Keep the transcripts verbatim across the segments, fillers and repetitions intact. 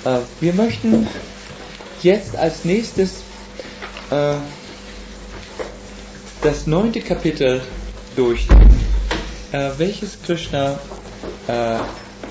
Äh, wir möchten jetzt als nächstes äh, das neunte Kapitel durchnehmen, äh, welches Krishna äh,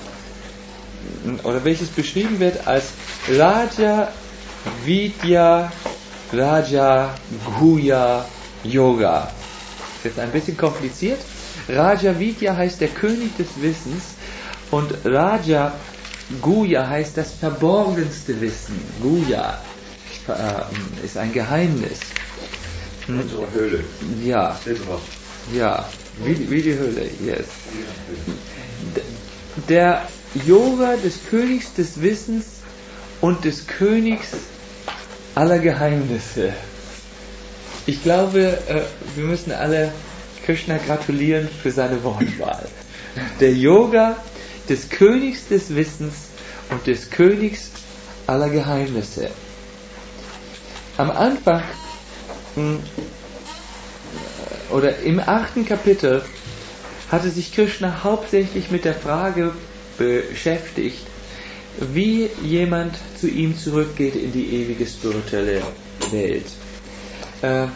oder welches beschrieben wird als Raja Vidya Raja Guhya Yoga. Das ist jetzt ein bisschen kompliziert. Raja Vidya heißt der König des Wissens und Raja Guhya heißt das verborgenste Wissen. Guhya äh, ist ein Geheimnis. Unsere Höhle. Ja. Ja. Wie, wie die Höhle, yes. Der Yoga des Königs des Wissens und des Königs aller Geheimnisse. Ich glaube, wir müssen alle Krishna gratulieren für seine Wortwahl. Der Yoga des Königs des Wissens und des Königs aller Geheimnisse. Am Anfang oder im achten Kapitel hatte sich Krishna hauptsächlich mit der Frage beschäftigt, wie jemand zu ihm zurückgeht in die ewige spirituelle Welt. Äh,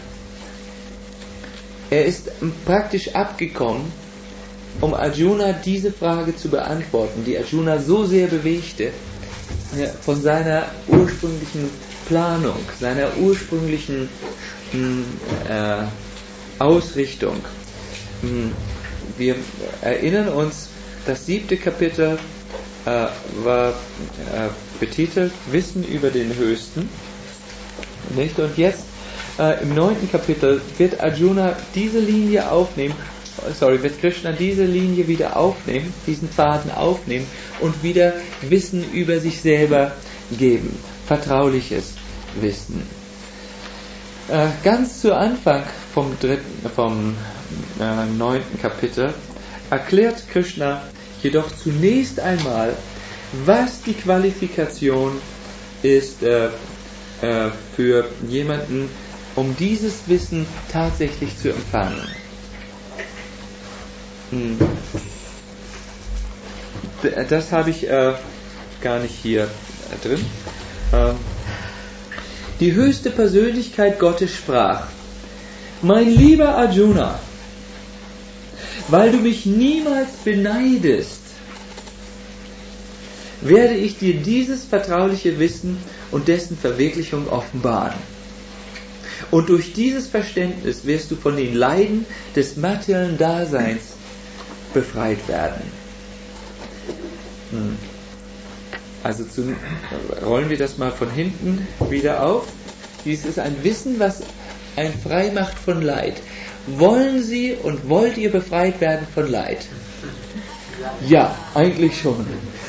er ist praktisch abgekommen, um Arjuna diese Frage zu beantworten, die Arjuna so sehr bewegte, ja, von seiner ursprünglichen Planung, seiner ursprünglichen mh, äh, Ausrichtung. Mh, wir erinnern uns, das siebte Kapitel äh, war äh, betitelt Wissen über den Höchsten. Nicht? Und jetzt äh, im neunten Kapitel wird Arjuna diese Linie aufnehmen, sorry, wird Krishna diese Linie wieder aufnehmen, diesen Faden aufnehmen und wieder Wissen über sich selber geben. Vertrauliches Wissen. Äh, ganz zu Anfang vom dritten, vom äh, neunten Kapitel erklärt Krishna jedoch zunächst einmal, was die Qualifikation ist äh, äh, für jemanden, um dieses Wissen tatsächlich zu empfangen. Hm. Das habe ich äh, gar nicht hier äh, drin. Äh, die höchste Persönlichkeit Gottes sprach: Mein lieber Arjuna, weil du mich niemals beneidest, werde ich dir dieses vertrauliche Wissen und dessen Verwirklichung offenbaren. Und durch dieses Verständnis wirst du von den Leiden des materiellen Daseins befreit werden. Hm. Also zu, rollen wir das mal von hinten wieder auf. Dies ist ein Wissen, was einen frei macht von Leid. Wollen Sie und wollt ihr befreit werden von Leid? Ja, eigentlich schon.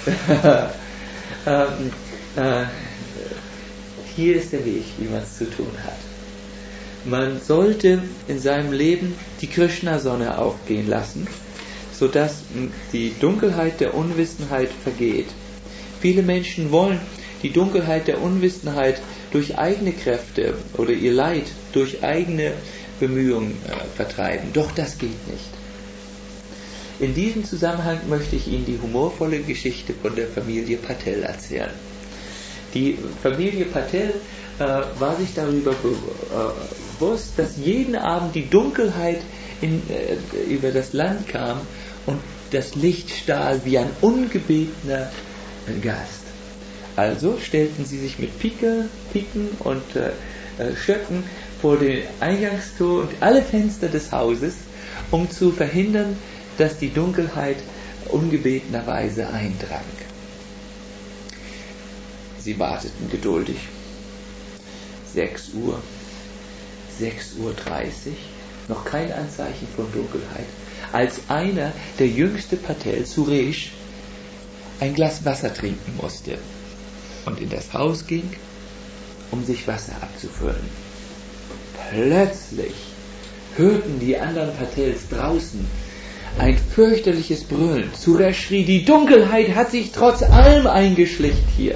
ähm, äh, hier ist der Weg, wie man es zu tun hat. Man sollte in seinem Leben die Krishna-Sonne aufgehen lassen, sodass die Dunkelheit der Unwissenheit vergeht. Viele Menschen wollen die Dunkelheit der Unwissenheit durch eigene Kräfte oder ihr Leid durch eigene Bemühungen äh, vertreiben. Doch das geht nicht. In diesem Zusammenhang möchte ich Ihnen die humorvolle Geschichte von der Familie Patel erzählen. Die Familie Patel äh, war sich darüber be- äh, bewusst, dass jeden Abend die Dunkelheit in, äh, über das Land kam und das Licht stahl wie ein ungebetener Gast. Also stellten sie sich mit Pike, Piken und äh, Stöcken vor den Eingangstor und alle Fenster des Hauses, um zu verhindern, dass die Dunkelheit ungebetenerweise eindrang. Sie warteten geduldig. Sechs Uhr, sechs Uhr dreißig, noch kein Anzeichen von Dunkelheit, als einer, der jüngste Patel, Suresh, ein Glas Wasser trinken musste und in das Haus ging, um sich Wasser abzufüllen. Plötzlich hörten die anderen Patels draußen ein fürchterliches Brüllen. Suresh schrie: Die Dunkelheit hat sich trotz allem eingeschleicht hier.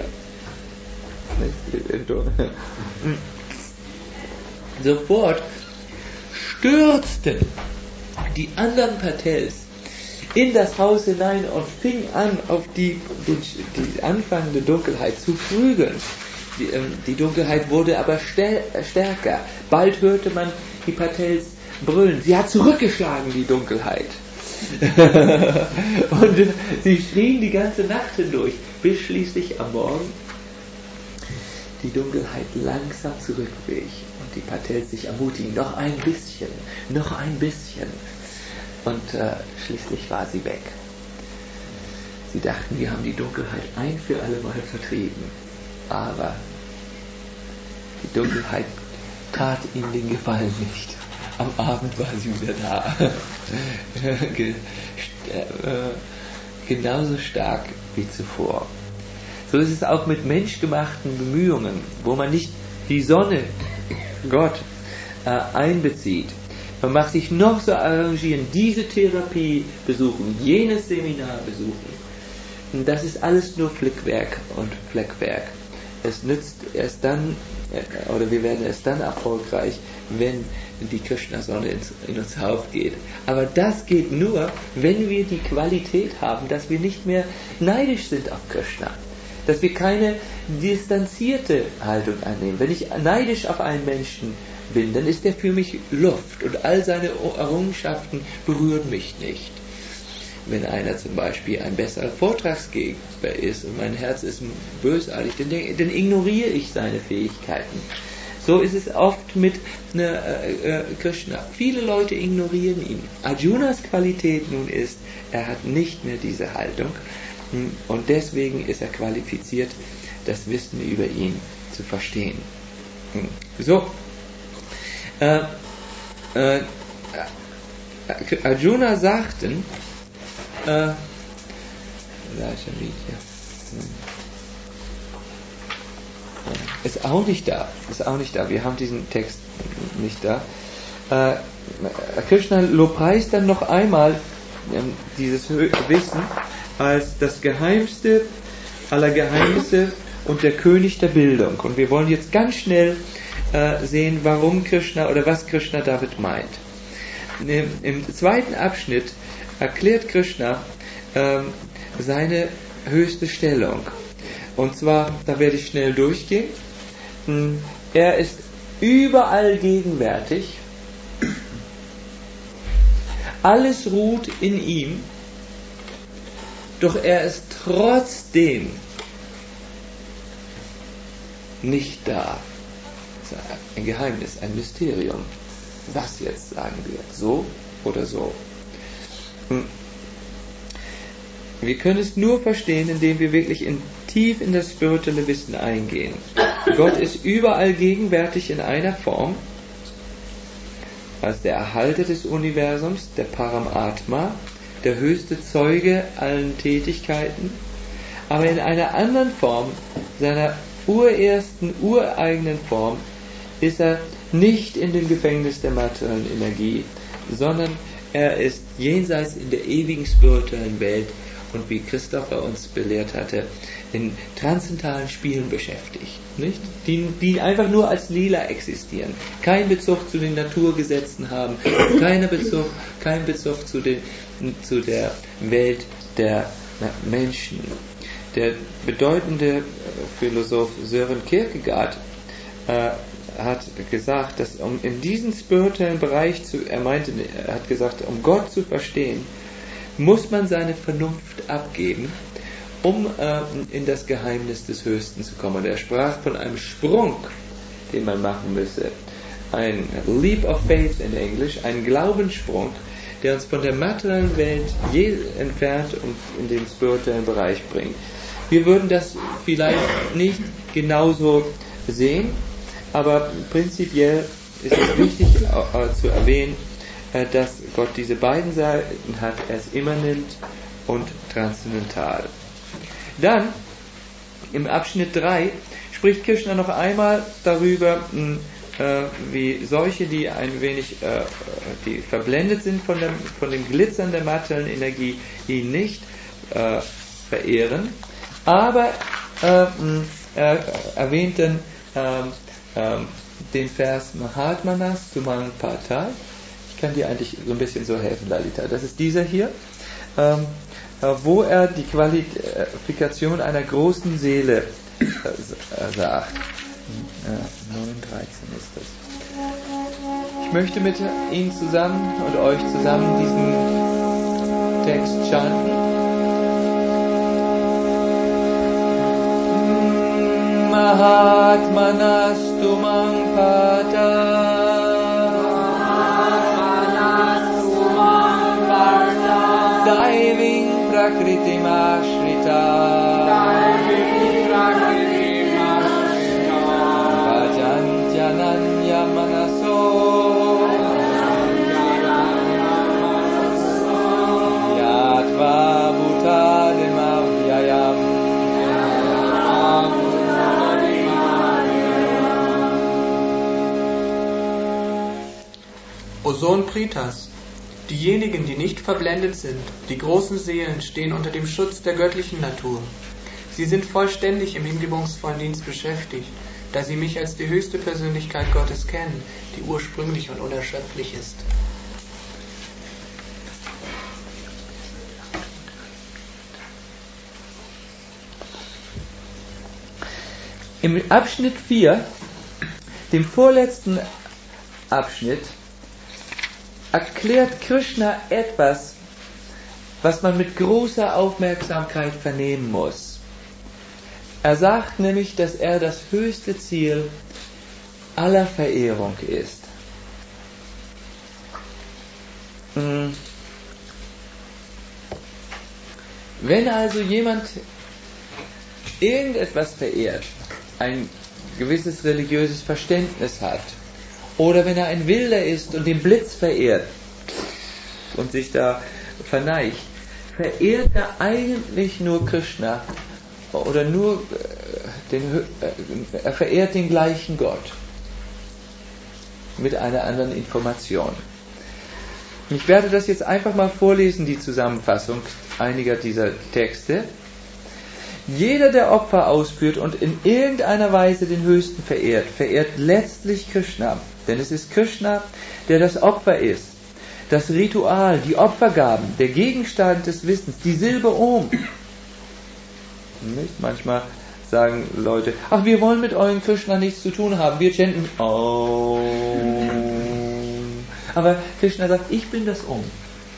Sofort stürzten die anderen Patels in das Haus hinein und fing an, auf die, die, die anfangende Dunkelheit zu prügeln. Die, ähm, die Dunkelheit wurde aber stär, stärker. Bald hörte man die Patels brüllen. Sie hat zurückgeschlagen, die Dunkelheit. Und äh, sie schrien die ganze Nacht hindurch, bis schließlich am Morgen die Dunkelheit langsam zurückwich und die Patels sich ermutigen, noch ein bisschen, noch ein bisschen. Und äh, schließlich war sie weg. Sie dachten, wir haben die Dunkelheit ein für alle Mal vertrieben. Aber die Dunkelheit tat ihnen den Gefallen nicht. Am Abend war sie wieder da. Ge- äh, genauso stark wie zuvor. So ist es auch mit menschgemachten Bemühungen, wo man nicht die Sonne, Gott, äh, einbezieht. Man mag sich noch so arrangieren, diese Therapie besuchen, jenes Seminar besuchen. Und das ist alles nur Flickwerk und Fleckwerk. Es nützt erst dann, oder wir werden erst dann erfolgreich, wenn die Krishna-Sonne in uns aufgeht. Aber das geht nur, wenn wir die Qualität haben, dass wir nicht mehr neidisch sind auf Krishna. Dass wir keine distanzierte Haltung annehmen. Wenn ich neidisch auf einen Menschen bin, dann ist er für mich Luft und all seine Errungenschaften berühren mich nicht. Wenn einer zum Beispiel ein besserer Vortragsgeber ist und mein Herz ist bösartig, dann, dann ignoriere ich seine Fähigkeiten. So ist es oft mit ne, äh, äh, Krishna. Viele Leute ignorieren ihn. Arjunas Qualität nun ist, er hat nicht mehr diese Haltung und deswegen ist er qualifiziert, das Wissen über ihn zu verstehen. So, äh, äh, Arjuna sagten, äh, ist auch nicht da, ist auch nicht da, wir haben diesen Text nicht da. Äh, Krishna lobpreist dann noch einmal äh, dieses Wissen als das Geheimste aller Geheimnisse und der König der Bildung. Und wir wollen jetzt ganz schnell äh, sehen, warum Krishna oder was Krishna damit meint. Im, im zweiten Abschnitt erklärt Krishna äh, seine höchste Stellung. Und zwar, da werde ich schnell durchgehen. Er ist überall gegenwärtig. Alles ruht in ihm. Doch er ist trotzdem nicht da. Das ist ein Geheimnis, ein Mysterium. Was jetzt sagen wir? So oder so? Wir können es nur verstehen, indem wir wirklich in, tief in das spirituelle Wissen eingehen. Gott ist überall gegenwärtig in einer Form, als der Erhalter des Universums, der Paramatma, der höchste Zeuge allen Tätigkeiten, aber in einer anderen Form, seiner urersten, ureigenen Form, ist er nicht in dem Gefängnis der materiellen Energie, sondern er ist jenseits in der ewigen spirituellen Welt und wie Christopher uns belehrt hatte, in transzendentalen Spielen beschäftigt, nicht? Die, die einfach nur als Lila existieren, keinen Bezug zu den Naturgesetzen haben, keinen Bezug, keinen Bezug zu, den, zu der Welt der Menschen. Der bedeutende Philosoph Søren Kierkegaard äh, hat gesagt, dass um in diesen spirituellen Bereich zu, er meinte, er hat gesagt, um Gott zu verstehen, muss man seine Vernunft abgeben, um äh, in das Geheimnis des Höchsten zu kommen. Und er sprach von einem Sprung, den man machen müsse. Ein Leap of Faith in Englisch, ein Glaubenssprung, der uns von der materiellen Welt je entfernt und in den spirituellen Bereich bringt. Wir würden das vielleicht nicht genauso sehen, aber prinzipiell ist es wichtig äh, zu erwähnen, äh, dass Gott diese beiden Seiten hat, er ist immanent und transzendental. Dann, im Abschnitt drei, spricht Krishna noch einmal darüber, mh, äh, wie solche, die ein wenig äh, die verblendet sind von dem, von dem Glitzern der materiellen Energie, ihn nicht äh, verehren, aber äh, mh, er erwähnt dann äh, äh, den Vers Mahatmanas Suman Pata. Ich kann dir eigentlich so ein bisschen so helfen, Lalita. Das ist dieser hier. ähm, wo er die Qualifikation einer großen Seele äh, sagt. neun dreizehn ist das. Ich möchte mit Ihnen zusammen und euch zusammen diesen Text chanten. Mahatmanastu Mang Pata Daiving Prakriti Mashrita Vajanjananya Manaso Yatva Bhutadem Avyayam. O Sohn Pritas, diejenigen, die nicht verblendet sind, die großen Seelen, stehen unter dem Schutz der göttlichen Natur. Sie sind vollständig im hingebungsvollen Dienst beschäftigt, da sie mich als die höchste Persönlichkeit Gottes kennen, die ursprünglich und unerschöpflich ist. Im Abschnitt vier, dem vorletzten Abschnitt, erklärt Krishna etwas, was man mit großer Aufmerksamkeit vernehmen muss. Er sagt nämlich, dass er das höchste Ziel aller Verehrung ist. Wenn also jemand irgendetwas verehrt, ein gewisses religiöses Verständnis hat, oder wenn er ein Wilder ist und den Blitz verehrt und sich da verneigt, verehrt er eigentlich nur Krishna oder nur den, er verehrt den gleichen Gott mit einer anderen Information. Ich werde das jetzt einfach mal vorlesen, die Zusammenfassung einiger dieser Texte. Jeder, der Opfer ausführt und in irgendeiner Weise den Höchsten verehrt, verehrt letztlich Krishna. Denn es ist Krishna, der das Opfer ist. Das Ritual, die Opfergaben, der Gegenstand des Wissens, die Silbe Om. Nicht? Manchmal sagen Leute, ach, wir wollen mit eurem Krishna nichts zu tun haben, wir chanten Om. Aber Krishna sagt, ich bin das Om.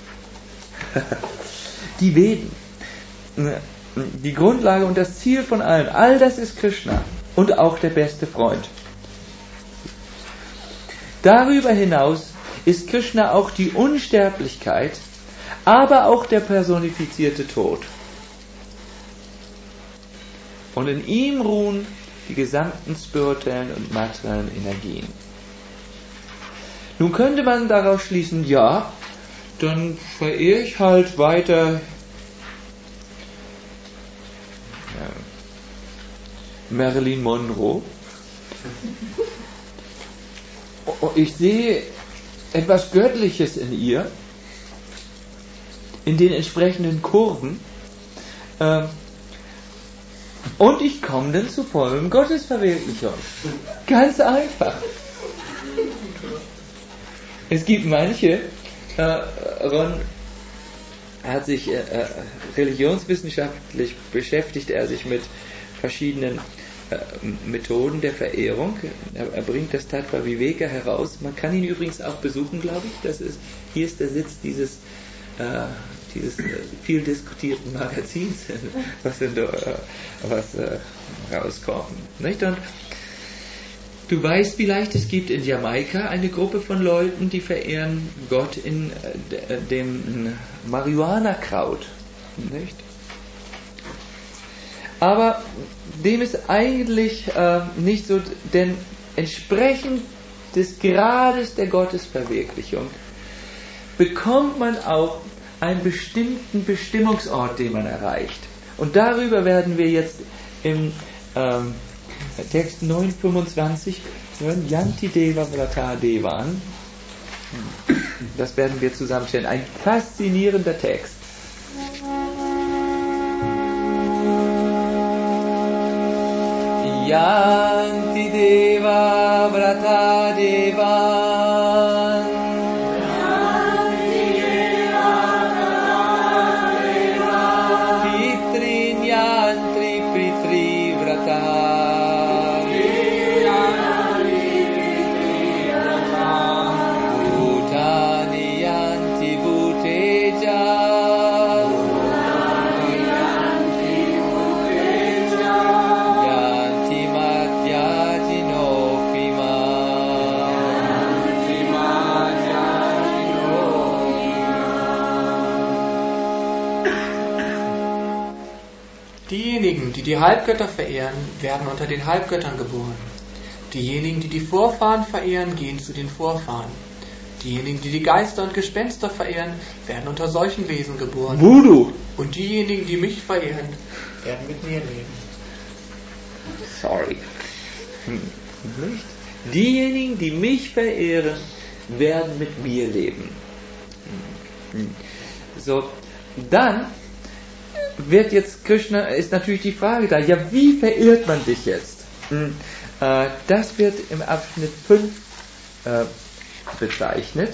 Die Veden, die Grundlage und das Ziel von allem, all das ist Krishna und auch der beste Freund. Darüber hinaus ist Krishna auch die Unsterblichkeit, aber auch der personifizierte Tod. Und in ihm ruhen die gesamten spirituellen und materiellen Energien. Nun könnte man daraus schließen, ja, dann verehre ich halt weiter ja, Marilyn Monroe. Ich sehe etwas Göttliches in ihr, in den entsprechenden Kurven, äh, und ich komme dann zu vollem Gottesverwirklichung. Ganz einfach. Es gibt manche, äh, Ron hat sich äh, religionswissenschaftlich beschäftigt, er sich mit verschiedenen Methoden der Verehrung. Er, er bringt das Tattva Viveka heraus. Man kann ihn übrigens auch besuchen, glaube ich. Das ist, hier ist der Sitz dieses, äh, dieses äh, viel diskutierten Magazins, was, in der, äh, was äh, rauskommt. Nicht? Und du weißt vielleicht, es gibt in Jamaika eine Gruppe von Leuten, die verehren Gott in äh, dem Marihuana-Kraut. Nicht? Aber dem ist eigentlich äh, nicht so, denn entsprechend des Grades der Gottesverwirklichung bekommt man auch einen bestimmten Bestimmungsort, den man erreicht. Und darüber werden wir jetzt im ähm, Text neun fünfundzwanzig hören, Yanti Deva Vrata Devan. Das werden wir zusammenstellen. Ein faszinierender Text. Yanti Deva Vrata Devan Yanti Deva Vrata die die Halbgötter verehren, werden unter den Halbgöttern geboren. Diejenigen, die die Vorfahren verehren, gehen zu den Vorfahren. Diejenigen, die die Geister und Gespenster verehren, werden unter solchen Wesen geboren. Voodoo. Und diejenigen, die mich verehren, werden mit mir leben. Sorry. Nicht? Diejenigen, die mich verehren, werden mit mir leben. So, dann wird jetzt Krishna, ist natürlich die Frage da, ja, wie verehrt man dich jetzt? Das wird im Abschnitt fünf äh, bezeichnet.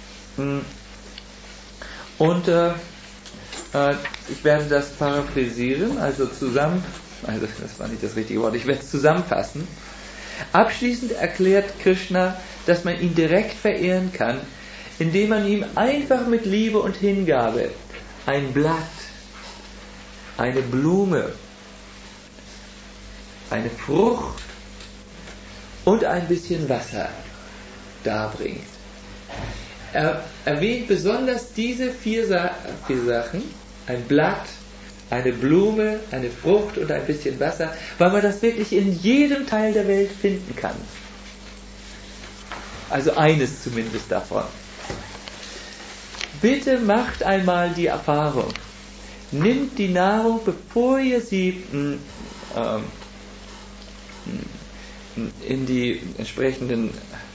Und äh, äh, ich werde das paraphrasieren, also zusammen, also das war nicht das richtige Wort, ich werde es zusammenfassen. Abschließend erklärt Krishna, dass man ihn direkt verehren kann, indem man ihm einfach mit Liebe und Hingabe ein Blatt, eine Blume, eine Frucht und ein bisschen Wasser darbringt. Er erwähnt besonders diese vier, Sa- vier Sachen, ein Blatt, eine Blume, eine Frucht und ein bisschen Wasser, weil man das wirklich in jedem Teil der Welt finden kann. Also eines zumindest davon. Bitte macht einmal die Erfahrung. Nimmt die Nahrung, bevor ihr sie mh, ähm, in die entsprechenden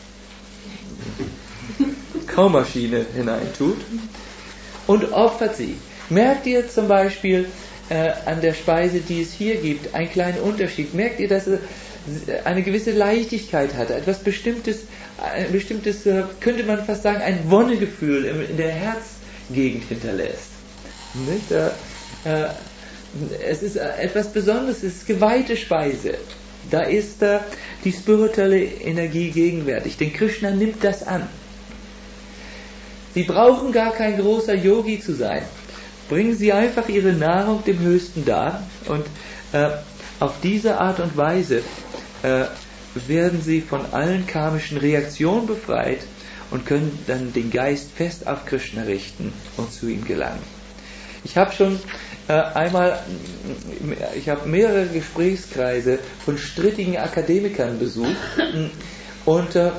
Kaumaschine hineintut und opfert sie. Merkt ihr zum Beispiel äh, an der Speise, die es hier gibt, einen kleinen Unterschied? Merkt ihr, dass es eine gewisse Leichtigkeit hat, etwas Bestimmtes, ein bestimmtes, äh, könnte man fast sagen, ein Wonnegefühl in, in der Herzgegend hinterlässt? Nicht? Äh, äh, es ist äh, etwas Besonderes, es ist geweihte Speise. Da ist äh, die spirituelle Energie gegenwärtig, denn Krishna nimmt das an. Sie brauchen gar kein großer Yogi zu sein. Bringen Sie einfach Ihre Nahrung dem Höchsten dar und äh, auf diese Art und Weise äh, werden Sie von allen karmischen Reaktionen befreit und können dann den Geist fest auf Krishna richten und zu ihm gelangen. Ich habe schon äh, einmal, ich habe mehrere Gesprächskreise von strittigen Akademikern besucht und äh,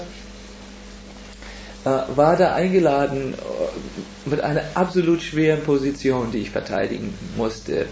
war da eingeladen mit einer absolut schweren Position, die ich verteidigen musste.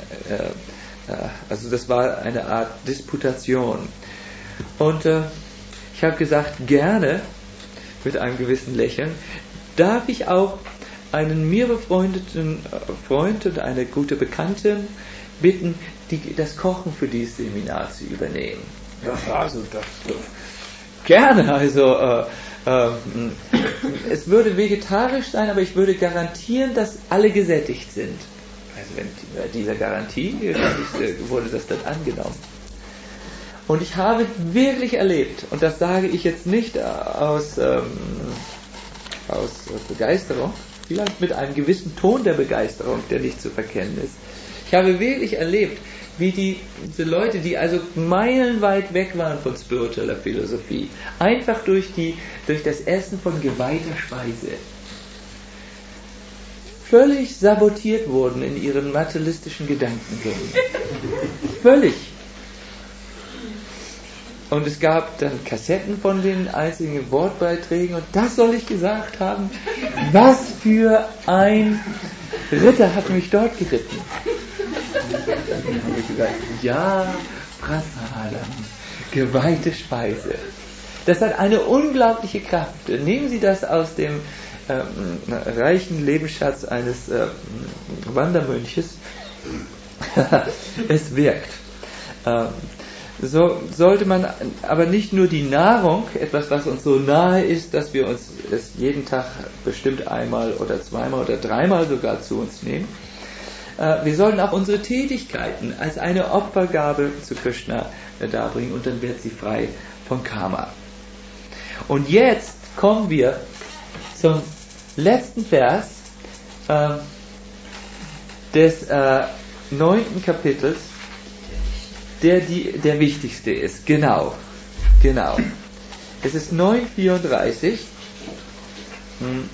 Also das war eine Art Disputation. Und ich habe gesagt, gerne, mit einem gewissen Lächeln, darf ich auch einen mir befreundeten Freund und eine gute Bekannte bitten, die, das Kochen für dieses Seminar zu übernehmen. Ja, also das, gerne, also äh, äh, es würde vegetarisch sein, aber ich würde garantieren, dass alle gesättigt sind. Also wenn bei dieser Garantie wurde das dann angenommen. Und ich habe wirklich erlebt, und das sage ich jetzt nicht aus, ähm, aus Begeisterung, vielleicht mit einem gewissen Ton der Begeisterung, der nicht zu verkennen ist. Ich habe wirklich erlebt, wie die, diese Leute, die also meilenweit weg waren von spiritueller Philosophie, einfach durch, die, durch das Essen von geweihter Speise völlig sabotiert wurden in ihren materialistischen Gedankengängen. Völlig. Und es gab dann Kassetten von den einzelnen Wortbeiträgen und das soll ich gesagt haben. Was für ein Ritter hat mich dort geritten. Dann habe ich gesagt, ja, Prasadam, geweihte Speise. Das hat eine unglaubliche Kraft. Nehmen Sie das aus dem ähm, reichen Lebensschatz eines äh, Wandermönches. Es wirkt. Ähm, So sollte man aber nicht nur die Nahrung, etwas, was uns so nahe ist, dass wir uns es jeden Tag bestimmt einmal oder zweimal oder dreimal sogar zu uns nehmen. Wir sollten auch unsere Tätigkeiten als eine Opfergabe zu Krishna darbringen und dann wird sie frei von Karma. Und jetzt kommen wir zum letzten Vers äh, des äh, neunten Kapitels, der die, der wichtigste ist. Genau, genau. Es ist neun vierunddreißig. Hm.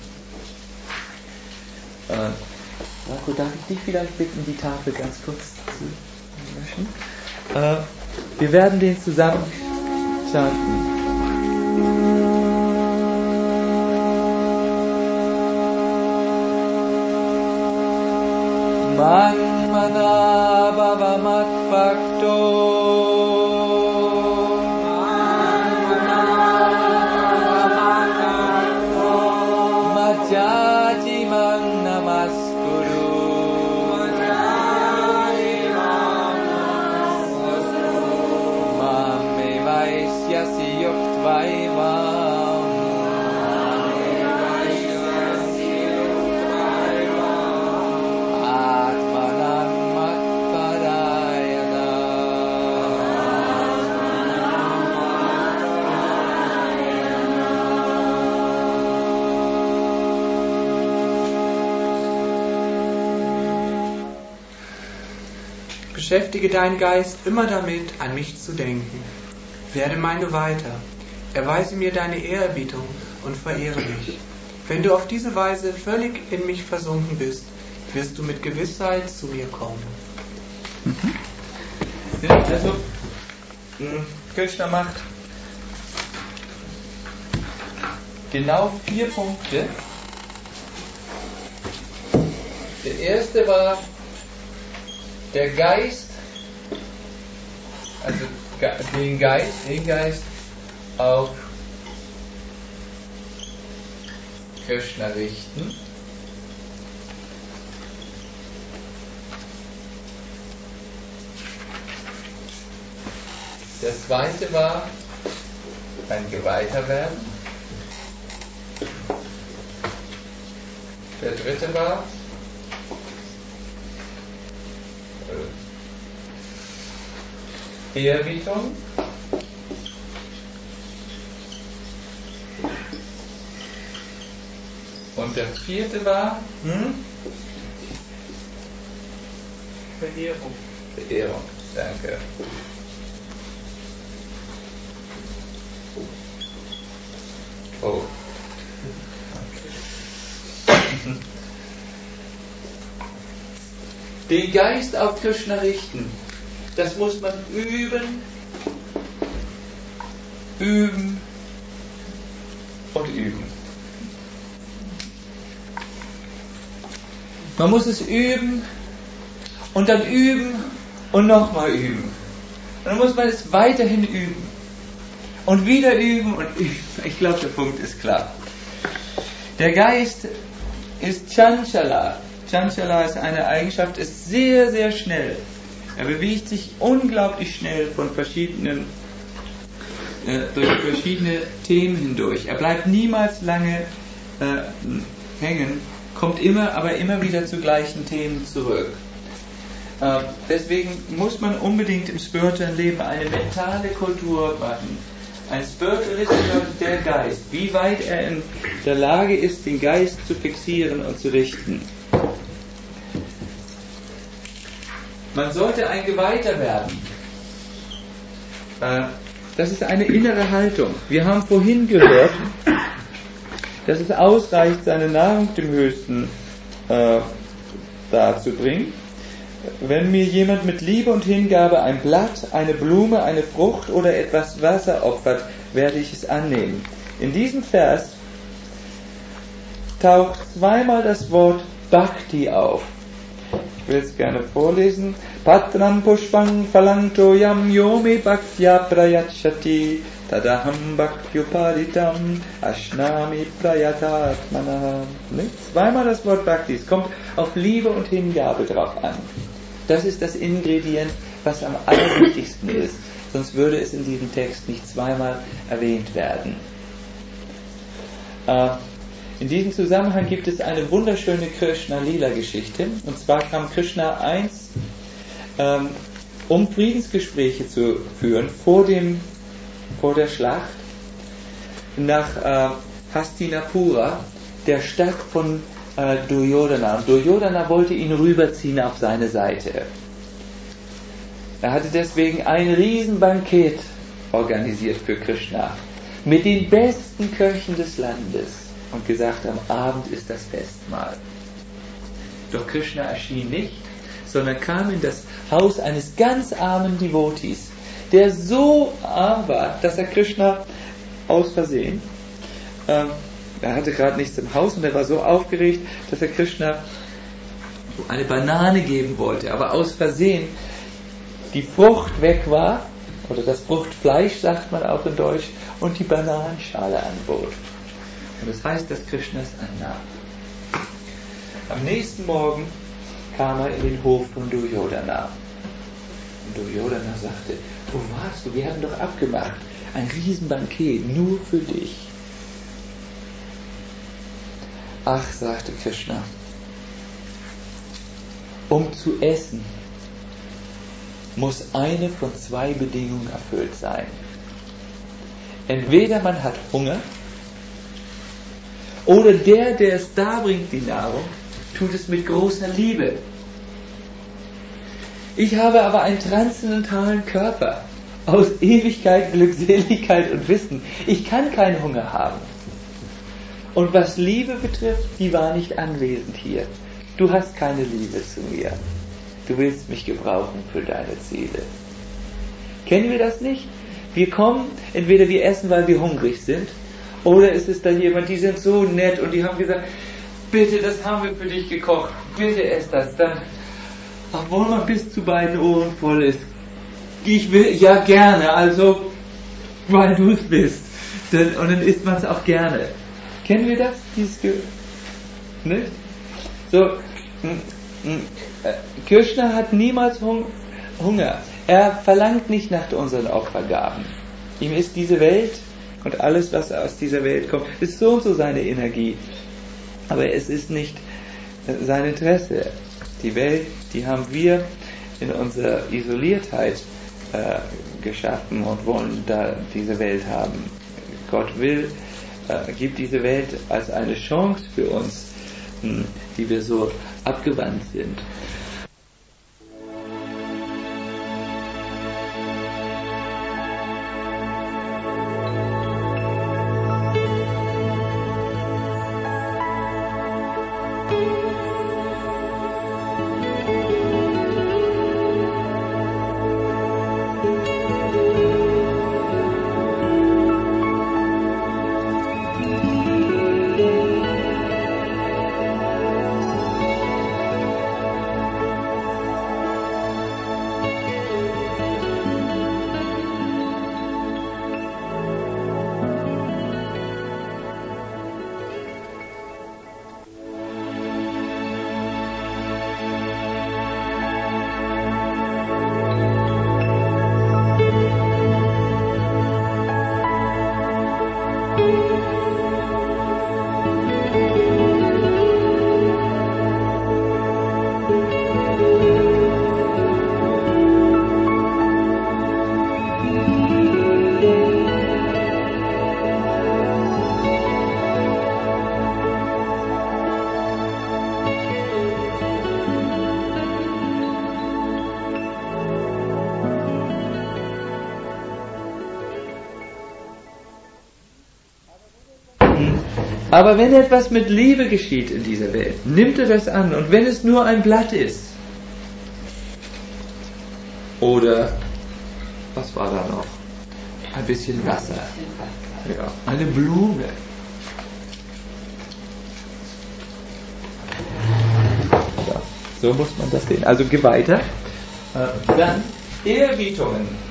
Äh, Marco, darf ich dich vielleicht bitten, die Tafel ganz kurz zu löschen? wünschen. Äh, wir werden den zusammen chanten. Man mana bhava mat bhakto Majjati man namaskuru Mame vaishyasi yuktvaivam Atmanam matparayana Beschäftige deinen Geist immer damit, an mich zu denken. Werde mein Geweihter. Erweise mir deine Ehrerbietung und verehre mich. Wenn du auf diese Weise völlig in mich versunken bist, wirst du mit Gewissheit zu mir kommen. Mhm. Ja, also, Krishna macht genau vier Punkte. Der erste war der Geist, also den Geist, den Geist auf Krishna richten. Der zweite war ein Geweihter werden. Der dritte war Ehrerbietung. Und der vierte war hm? Verehrung. Verehrung, danke. Oh. Den Geist auf Krishna richten, das muss man üben, üben und üben. Man muss es üben und dann üben und nochmal üben. Und dann muss man es weiterhin üben und wieder üben und üben. Ich glaube, der Punkt ist klar. Der Geist ist Chanchala. Chanchala ist eine Eigenschaft, ist sehr, sehr schnell. Er bewegt sich unglaublich schnell von verschiedenen, äh, durch verschiedene Themen hindurch. Er bleibt niemals lange äh, hängen, kommt immer, aber immer wieder zu gleichen Themen zurück. Äh, deswegen muss man unbedingt im spirituellen Leben eine mentale Kultur machen. Ein Spiritualist bedeutet der Geist, wie weit er in der Lage ist, den Geist zu fixieren und zu richten. Man sollte ein Geweihter werden. Das ist eine innere Haltung. Wir haben vorhin gehört, dass es ausreicht, seine Nahrung dem Höchsten äh, darzubringen. Wenn mir jemand mit Liebe und Hingabe ein Blatt, eine Blume, eine Frucht oder etwas Wasser opfert, werde ich es annehmen. In diesem Vers taucht zweimal das Wort Bhakti auf. Ich will es gerne vorlesen. Patram pushpang phalanto yam yomi bhaktya prayachati tadaham bhaktyupaditam ashnami prayatatmanah. Zweimal das Wort Bhakti. Es kommt auf Liebe und Hingabe drauf an. Das ist das Ingredient, was am allerwichtigsten ist. Sonst würde es in diesem Text nicht zweimal erwähnt werden. Äh, In diesem Zusammenhang gibt es eine wunderschöne Krishna-Lila-Geschichte. Und zwar kam Krishna einst, ähm, um Friedensgespräche zu führen vor, dem, vor der Schlacht, nach äh, Hastinapura, der Stadt von äh, Duryodhana. Und Duryodhana wollte ihn rüberziehen auf seine Seite. Er hatte deswegen ein Riesenbankett organisiert für Krishna mit den besten Köchen des Landes. Und gesagt, am Abend ist das Festmahl. Doch Krishna erschien nicht, sondern kam in das Haus eines ganz armen Devotis, der so arm war, dass er Krishna aus Versehen, ähm, er hatte gerade nichts im Haus und er war so aufgeregt, dass er Krishna eine Banane geben wollte, aber aus Versehen die Frucht weg war, oder das Fruchtfleisch sagt man auch in Deutsch, und die Bananenschale anbot. Und das heißt, dass Krishna es annahm. Am nächsten Morgen kam er in den Hof von Duryodhana. Und Duryodhana sagte, wo warst du? Wir hatten doch abgemacht, ein Riesenbankett, nur für dich. Ach, sagte Krishna, um zu essen, muss eine von zwei Bedingungen erfüllt sein. Entweder man hat Hunger, oder der, der es darbringt, die Nahrung, tut es mit großer Liebe. Ich habe aber einen transzendentalen Körper aus Ewigkeit, Glückseligkeit und Wissen. Ich kann keinen Hunger haben. Und was Liebe betrifft, die war nicht anwesend hier. Du hast keine Liebe zu mir. Du willst mich gebrauchen für deine Ziele. Kennen wir das nicht? Wir kommen, entweder wir essen, weil wir hungrig sind, oder ist es da jemand, die sind so nett und die haben gesagt, bitte, das haben wir für dich gekocht, bitte ess das. Dann, obwohl man bis zu beiden Ohren voll ist. Ich will, ja gerne, also, weil du es bist. Und dann isst man es auch gerne. Kennen wir das? Dieses Ge- nicht? So, m- m- Krishna hat niemals hung- Hunger. Er verlangt nicht nach unseren Opfergaben. Ihm ist diese Welt und alles, was aus dieser Welt kommt, ist so und so seine Energie. Aber es ist nicht sein Interesse. Die Welt, die haben wir in unserer Isoliertheit äh, geschaffen und wollen da diese Welt haben. Gott will, äh, gibt diese Welt als eine Chance für uns, mh, die wir so abgewandt sind. Aber wenn etwas mit Liebe geschieht in dieser Welt, nimmt er das an. Und wenn es nur ein Blatt ist, oder, was war da noch? Ein bisschen Wasser. Ja, eine Blume. Ja, so muss man das sehen. Also geh weiter. Dann Ehrerbietungen.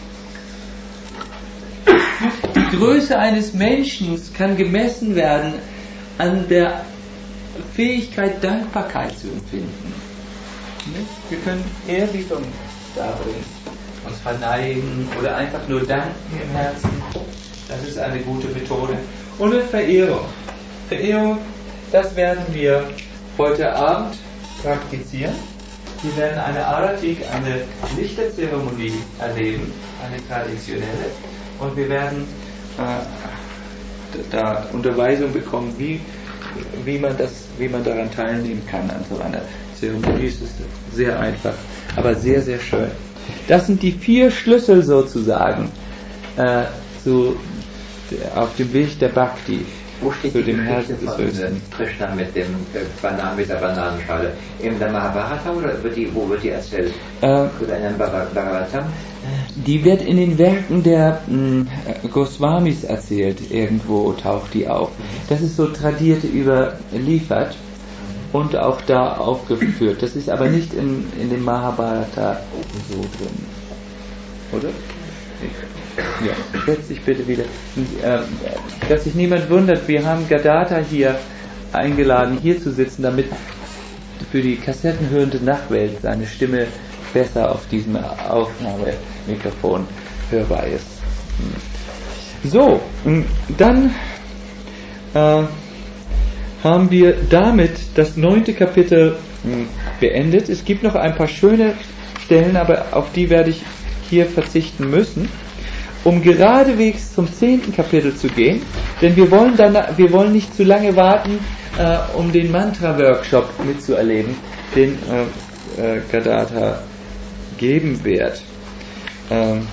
Die Größe eines Menschen kann gemessen werden an der Fähigkeit, Dankbarkeit zu empfinden. Wir können Ehrerbietung darbringen, uns verneigen oder einfach nur danken im Herzen. Das ist eine gute Methode. Und eine Verehrung. Verehrung, das werden wir heute Abend praktizieren. Wir werden eine Aratik, eine Lichterzeremonie erleben, eine traditionelle. Und wir werden äh, da Unterweisung bekommen, wie, wie, man das, wie man daran teilnehmen kann an so einer Zeremonie. Es ist sehr einfach, aber sehr, sehr schön. Das sind die vier Schlüssel sozusagen äh, zu, auf dem Weg der Bhakti. Wo steht zu die dem Geschichte Herzen des von Höchsten. Krishna mit dem äh, Banan, mit der Bananenschale? In der Mahabharata oder wird die, wo wird die erzählt? Äh, Oder in einem Bhagavatam? Die wird in den Werken der mh, Goswamis erzählt, irgendwo taucht die auf. Das ist so tradiert überliefert und auch da aufgeführt. Das ist aber nicht in, in dem Mahabharata so drin. Oder? Ja, setz dich bitte wieder. Äh, dass sich niemand wundert, wir haben Gadata hier eingeladen, hier zu sitzen, damit für die kassettenhörende Nachwelt seine Stimme besser auf diesem Aufnahmemikrofon hörbar ist. So, dann äh, haben wir damit das neunte Kapitel mh, beendet. Es gibt noch ein paar schöne Stellen, aber auf die werde ich hier verzichten müssen, um geradewegs zum zehnten Kapitel zu gehen, denn wir wollen dann, wir wollen nicht zu lange warten, äh, um den Mantra-Workshop mitzuerleben, den äh, äh, Gadata geben wird. Ähm,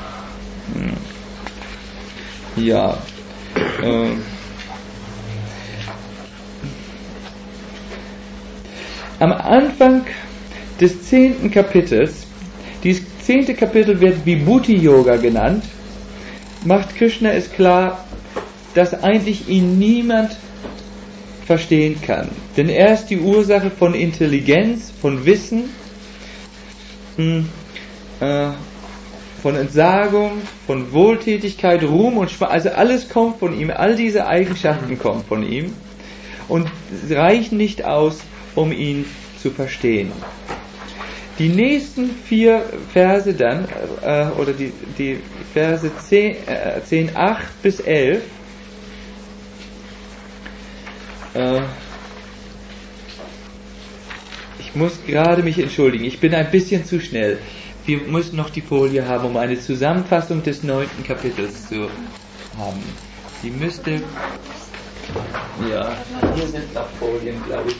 ja. Ähm, am Anfang des zehnten Kapitels, dieses zehnte Kapitel wird Vibhuti Yoga genannt, macht Krishna es klar, dass eigentlich ihn niemand verstehen kann. Denn er ist die Ursache von Intelligenz, von Wissen, mh, äh, von Entsagung, von Wohltätigkeit, Ruhm und Schwach. Also alles kommt von ihm, all diese Eigenschaften kommen von ihm und reichen nicht aus, um ihn zu verstehen. Die nächsten vier Verse dann, äh, oder die, die Verse zehn, äh, zehn, acht bis elf, äh, ich muss gerade mich entschuldigen, ich bin ein bisschen zu schnell. Wir müssen noch die Folie haben, um eine Zusammenfassung des neunten Kapitels zu haben. Die müsste, ja, hier sind noch Folien, glaube ich.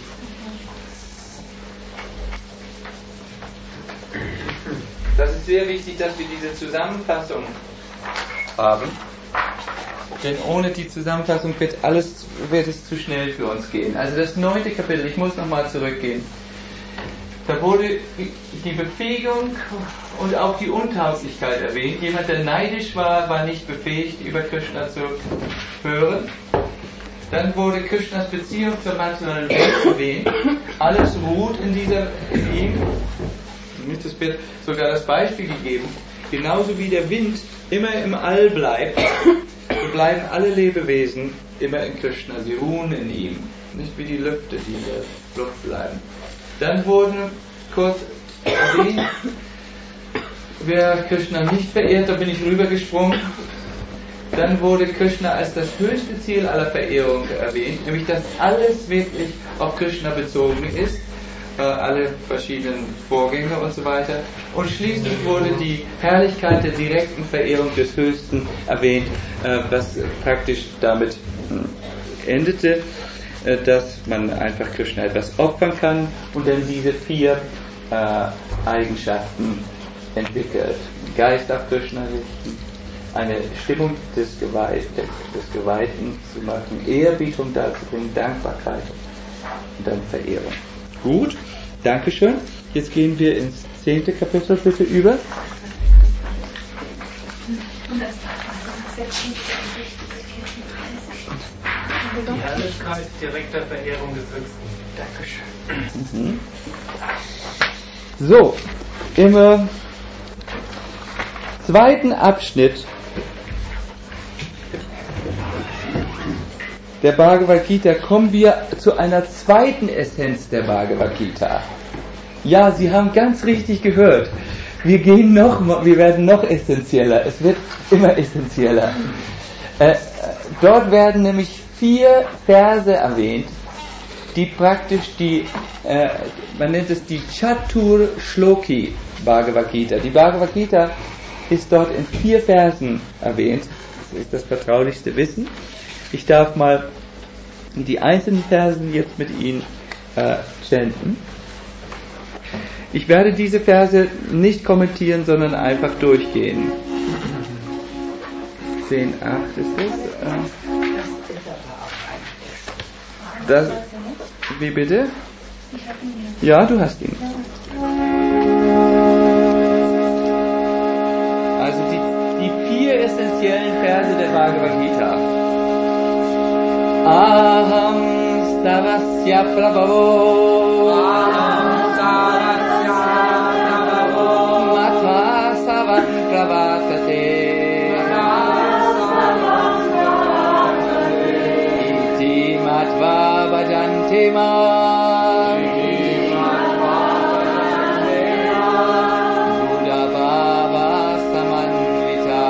Das ist sehr wichtig, dass wir diese Zusammenfassung haben, denn ohne die Zusammenfassung wird alles, wird es zu schnell für uns gehen. Also das neunte Kapitel, ich muss nochmal zurückgehen. Da wurde die Befähigung und auch die Untauglichkeit erwähnt. Jemand, der neidisch war, war nicht befähigt, über Krishna zu hören. Dann wurde Krishnas Beziehung zur materiellen Welt erwähnt. Alles ruht in dieser, in ihm. Es wird sogar das Beispiel gegeben. Genauso wie der Wind immer im All bleibt, so bleiben alle Lebewesen immer in Krishna. Sie ruhen in ihm. Nicht wie die Lüfte, die in der Luft bleiben. Dann wurde kurz erwähnt, wer Krishna nicht verehrt, da bin ich rübergesprungen. Dann wurde Krishna als das höchste Ziel aller Verehrung erwähnt, nämlich dass alles wirklich auf Krishna bezogen ist, äh, alle verschiedenen Vorgänge und so weiter. Und schließlich wurde die Herrlichkeit der direkten Verehrung des Höchsten erwähnt, äh, was praktisch damit endete, dass man einfach Krishna etwas opfern kann und dann diese vier äh, Eigenschaften entwickelt. Geist auf Krishna richten, eine Stimmung des Geweihten, des Geweihten zu machen, Ehrerbietung darzubringen, Dankbarkeit und dann Verehrung. Gut, Dankeschön. Jetzt gehen wir ins zehnte Kapitel bitte über. Die Herrlichkeit direkter Verehrung des Höchsten. Dankeschön. Mhm. So, im äh, zweiten Abschnitt der Bhagavad Gita kommen wir zu einer zweiten Essenz der Bhagavad Gita. Ja, Sie haben ganz richtig gehört. Wir gehen noch, wir werden noch essentieller. Es wird immer essentieller. Äh, dort werden nämlich vier Verse erwähnt, die praktisch die, äh, man nennt es die Chatur Shloki Bhagavad Gita. Die Bhagavad Gita ist dort in vier Versen erwähnt. Das ist das vertraulichste Wissen. Ich darf mal die einzelnen Versen jetzt mit Ihnen äh, chanten. Ich werde diese Verse nicht kommentieren, sondern einfach durchgehen. zehn, acht ist es. Äh, Das, wie bitte? Ja, du hast ihn. Also die, die vier essentiellen Verse der Bhagavad Gita. Aham stavasya prabhavo matva savan pravatate iti matva bhajante ma buddha bhava samanvita.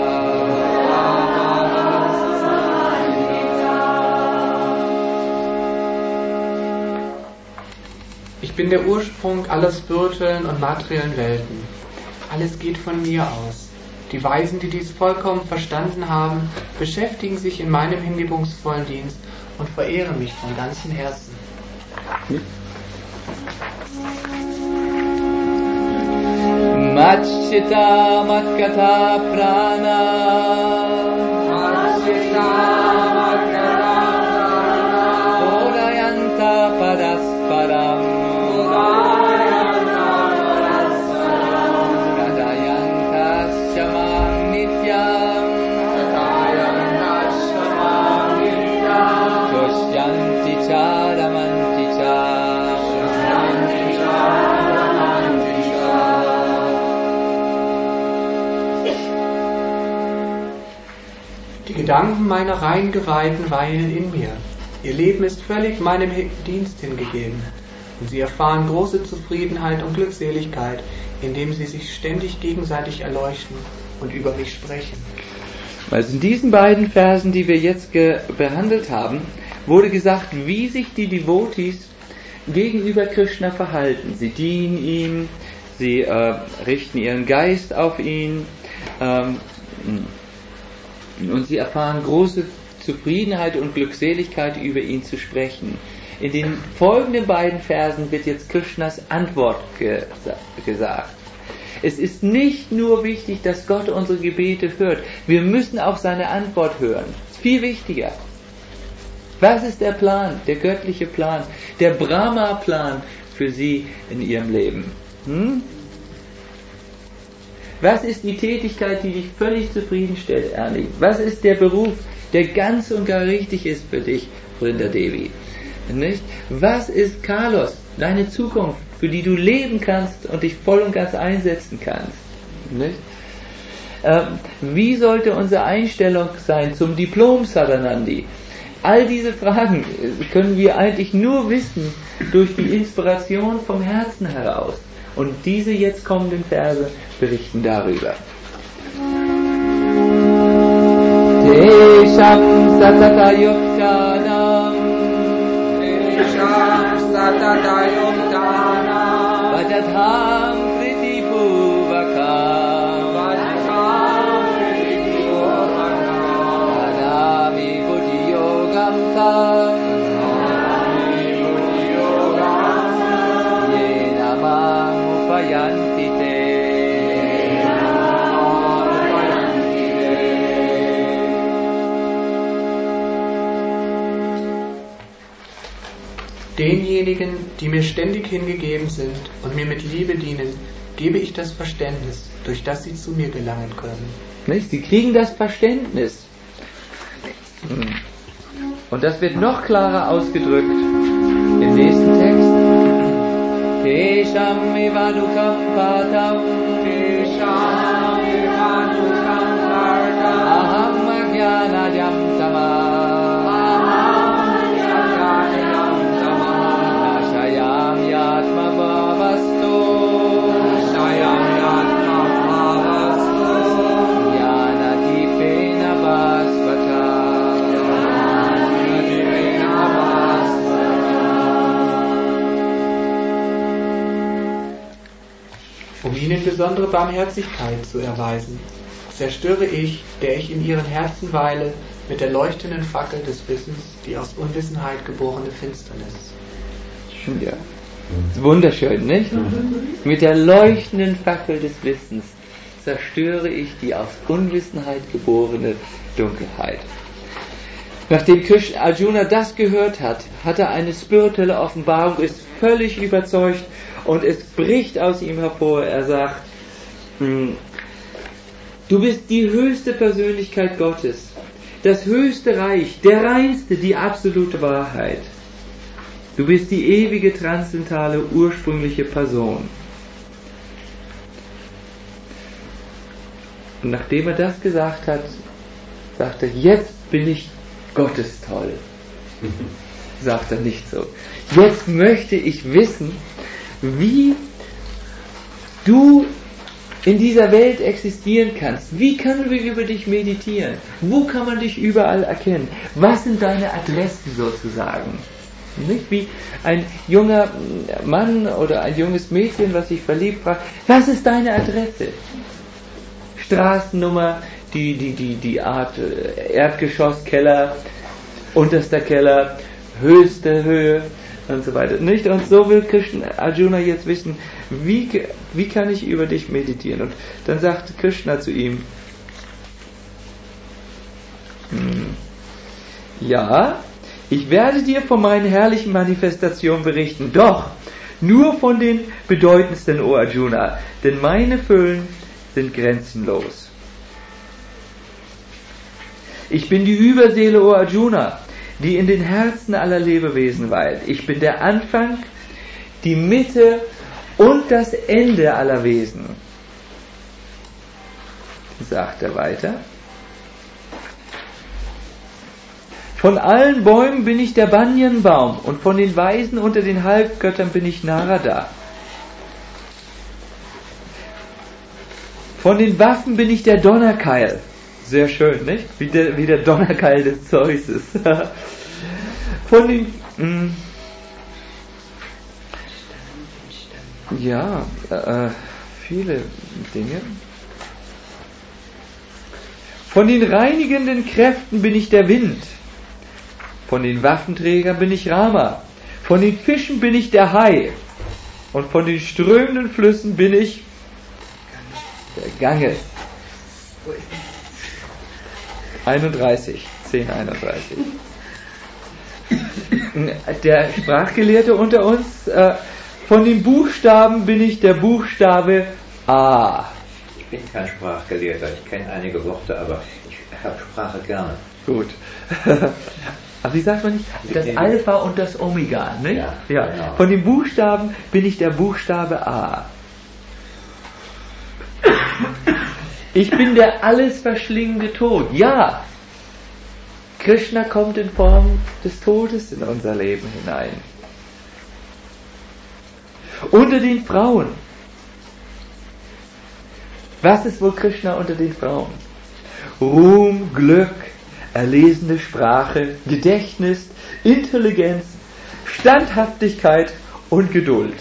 Ich bin der Ursprung aller spirituellen und materiellen Welten. Alles geht von mir aus. Die Weisen, die dies vollkommen verstanden haben, beschäftigen sich in meinem hingebungsvollen Dienst und verehren mich von ganzem Herzen. Matchita matkata prana Odayanta padasparam Radayanta shamam nityam Tushyanti charamanti cha Die Gedanken meiner rein Geweihten weilen in mir. Ihr Leben ist völlig meinem Dienst hingegeben. Und sie erfahren große Zufriedenheit und Glückseligkeit, indem sie sich ständig gegenseitig erleuchten und über mich sprechen. Also in diesen beiden Versen, die wir jetzt ge- behandelt haben, wurde gesagt, wie sich die Devotees gegenüber Krishna verhalten. Sie dienen ihm, sie äh, richten ihren Geist auf ihn ähm, und sie erfahren große Zufriedenheit und Glückseligkeit, über ihn zu sprechen. In den folgenden beiden Versen wird jetzt Krishnas Antwort gesa- gesagt. Es ist nicht nur wichtig, dass Gott unsere Gebete hört, wir müssen auch seine Antwort hören. Das ist viel wichtiger. Was ist der Plan, der göttliche Plan, der Brahma-Plan für Sie in Ihrem Leben? Hm? Was ist die Tätigkeit, die dich völlig zufriedenstellt, Ernie? Was ist der Beruf, der ganz und gar richtig ist für dich, Vrinda Devi? Nicht? Was ist Carlos, deine Zukunft, für die du leben kannst und dich voll und ganz einsetzen kannst? Nicht? Ähm, wie sollte unsere Einstellung sein zum Diplom Sadhanandi? All diese Fragen können wir eigentlich nur wissen durch die Inspiration vom Herzen heraus. Und diese jetzt kommenden Verse berichten darüber. Tesham satatayuktanam Tesham satatayuktanam Vajadham pritipuvakam Vajadham pritipuvakam Adami buddhiyogam tam Yenamam upayanti te. Denjenigen, die mir ständig hingegeben sind und mir mit Liebe dienen, gebe ich das Verständnis, durch das sie zu mir gelangen können. Nicht? Sie kriegen das Verständnis. Und das wird noch klarer ausgedrückt im nächsten Text. Tesham evanukam patam Tesham evanukam patam aham ajnanajam tamam nashayam yatma bhavastu jnanadipena bhasvata. Um ihnen besondere Barmherzigkeit zu erweisen, zerstöre ich, der ich in ihren Herzen weile, mit der leuchtenden Fackel des Wissens die aus Unwissenheit geborene Finsternis. Ja. Wunderschön, nicht? Mit der leuchtenden Fackel des Wissens zerstöre ich die aus Unwissenheit geborene Dunkelheit. Nachdem Arjuna das gehört hat, hat er eine spirituelle Offenbarung, ist völlig überzeugt und es bricht aus ihm hervor. Er sagt, du bist die höchste Persönlichkeit Gottes, das höchste Reich, der reinste, die absolute Wahrheit. Du bist die ewige, transzendentale, ursprüngliche Person. Und nachdem er das gesagt hat, sagt er, jetzt bin ich Gottes toll. Sagt er nicht so. Jetzt möchte ich wissen, wie du in dieser Welt existieren kannst. Wie können wir über dich meditieren? Wo kann man dich überall erkennen? Was sind deine Adressen sozusagen? Nicht wie ein junger Mann oder ein junges Mädchen, was sich verliebt, fragt, was ist deine Adresse? Straßennummer, die, die, die, die Art Erdgeschoss, Keller, unterster Keller, höchste Höhe und so weiter. Nicht? Und so will Krishna, Arjuna jetzt wissen, wie, wie kann ich über dich meditieren? Und dann sagt Krishna zu ihm, ja, ich werde dir von meinen herrlichen Manifestationen berichten, doch nur von den bedeutendsten, O Arjuna, denn meine Füllen sind grenzenlos. Ich bin die Überseele, O Arjuna, die in den Herzen aller Lebewesen weilt. Ich bin der Anfang, die Mitte und das Ende aller Wesen. Sagt er weiter. Von allen Bäumen bin ich der Banyanbaum und von den Weisen unter den Halbgöttern bin ich Narada. Von den Waffen bin ich der Donnerkeil. Sehr schön, nicht? Wie der, wie der Donnerkeil des Zeuses. Von den... Mh, ja, äh, viele Dinge. Von den reinigenden Kräften bin ich der Wind. Von den Waffenträgern bin ich Rama. Von den Fischen bin ich der Hai. Und von den strömenden Flüssen bin ich der Gange. einunddreißig, zehn einunddreißig. Der Sprachgelehrte unter uns, äh, von den Buchstaben bin ich der Buchstabe A. Ich bin kein Sprachgelehrter, ich kenne einige Worte, aber ich habe Sprache gerne. Gut. Aber wie sagt man nicht? Das Alpha und das Omega, nicht? Ja, ja. Genau. Von den Buchstaben bin ich der Buchstabe A. Ich bin der alles verschlingende Tod. Ja, Krishna kommt in Form des Todes in unser Leben hinein. Unter den Frauen. Was ist wohl Krishna unter den Frauen? Ruhm, Glück, erlesene Sprache, Gedächtnis, Intelligenz, Standhaftigkeit und Geduld.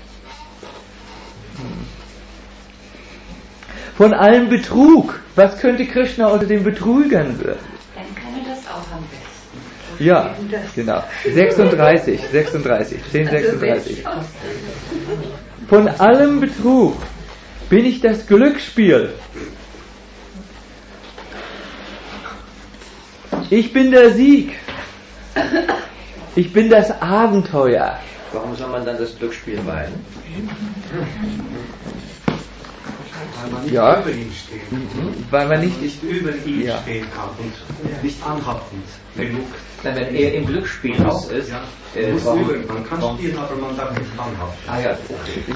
Von allem Betrug. Was könnte Krishna unter den Betrügern werden? Dann kann er das auch am besten. Ja, genau. sechsunddreißig, sechsunddreißig, zehn sechsunddreißig. Von allem Betrug bin ich das Glücksspiel. Ich bin der Sieg. Ich bin das Abenteuer. Warum soll man dann das Glücksspiel meiden? Weil man nicht Ja. über ihn stehen kann. Weil man nicht... nicht über ihn Ja. stehen kann und nicht anhaftend genug. Na, wenn er im Glücksspiel aus ist, Ja, äh, muss warum, über, man kann warum, spielen, aber man darf nicht anhaften. Ah ja,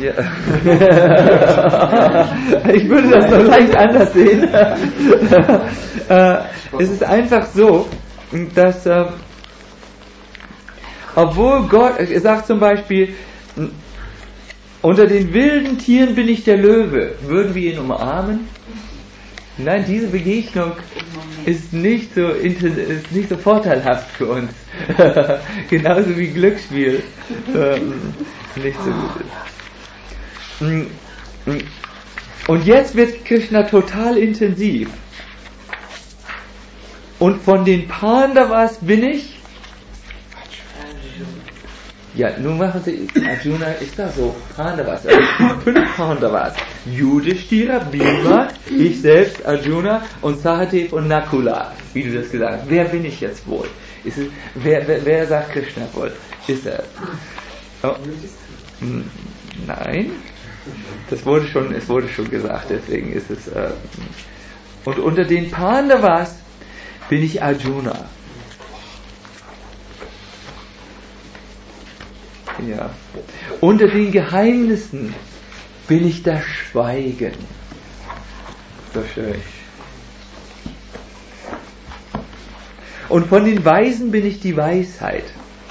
okay. Ja. Ich würde das noch leicht anders sehen. Äh, es ist einfach so, dass äh, obwohl Gott, er sagt zum Beispiel, unter den wilden Tieren bin ich der Löwe, würden wir ihn umarmen? Nein, diese Begegnung ist nicht so, ist nicht so vorteilhaft für uns. Genauso wie Glücksspiel ähm, nicht so gut ist. Und jetzt wird Krishna total intensiv. Und von den Pandavas bin ich? Ja, nun machen Sie, Arjuna ist da so, Pandavas, also fünf Pandavas. Yudhishthira, Bhima, ich selbst, Arjuna und Sahadev und Nakula, wie du das gesagt hast. Wer bin ich jetzt wohl? Ist es, wer, wer, wer sagt Krishna wohl? Ist er? Oh. Nein. Das wurde schon, es wurde schon gesagt, deswegen ist es. Äh, und unter den Pandavas bin ich Arjuna. Ja. Unter den Geheimnissen bin ich das Schweigen. So schön. Und von den Weisen bin ich die Weisheit.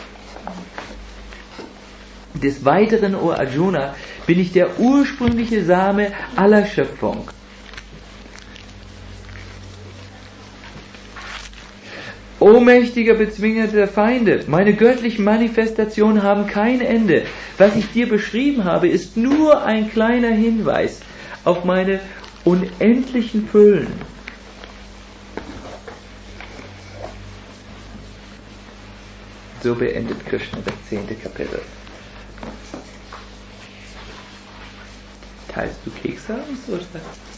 Des Weiteren, o Arjuna, bin ich der ursprüngliche Same aller Schöpfung. O mächtiger Bezwinger der Feinde, meine göttlichen Manifestationen haben kein Ende. Was ich dir beschrieben habe, ist nur ein kleiner Hinweis auf meine unendlichen Füllen. So beendet Krishna das zehnte Kapitel. Teilst du Kekse aus? Oder?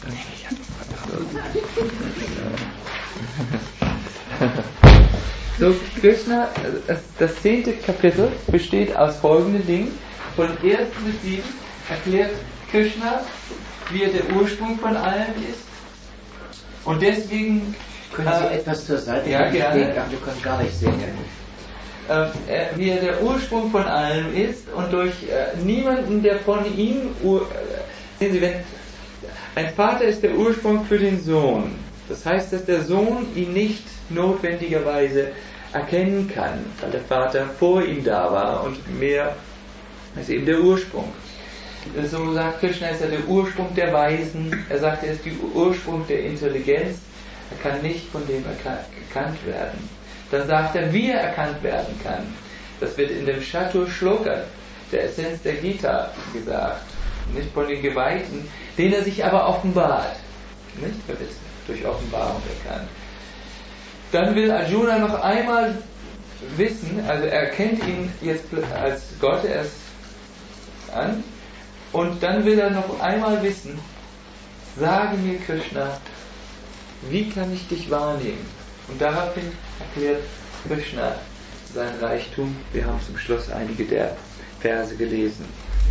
So, Krishna, das zehnte Kapitel besteht aus folgenden Dingen. Von eins bis sieben erklärt Krishna, wie er der Ursprung von allem ist. Und deswegen... Können Sie äh, etwas zur Seite ja, gehen? gerne. Du kannst gar nicht sehen. Äh, wie er der Ursprung von allem ist und durch äh, niemanden, der von ihm... Ur, äh, sehen Sie, wenn ein Vater ist der Ursprung für den Sohn. Das heißt, dass der Sohn ihn nicht notwendigerweise erkennen kann, weil der Vater vor ihm da war und mehr ist eben der Ursprung. So sagt Krishna, ist er der Ursprung der Weisen, er sagt, er ist der Ursprung der Intelligenz, er kann nicht von dem erkannt werden. Dann sagt er, wie er erkannt werden kann. Das wird in dem Chatur Shloka, der Essenz der Gita, gesagt, nicht von den Geweihten, denen er sich aber offenbart. Nicht? Er wird durch Offenbarung erkannt. Dann will Arjuna noch einmal wissen, also er kennt ihn jetzt als Gott erst an, und dann will er noch einmal wissen, sage mir Krishna, wie kann ich dich wahrnehmen? Und daraufhin erklärt Krishna sein Reichtum. Wir haben zum Schluss einige der Verse gelesen.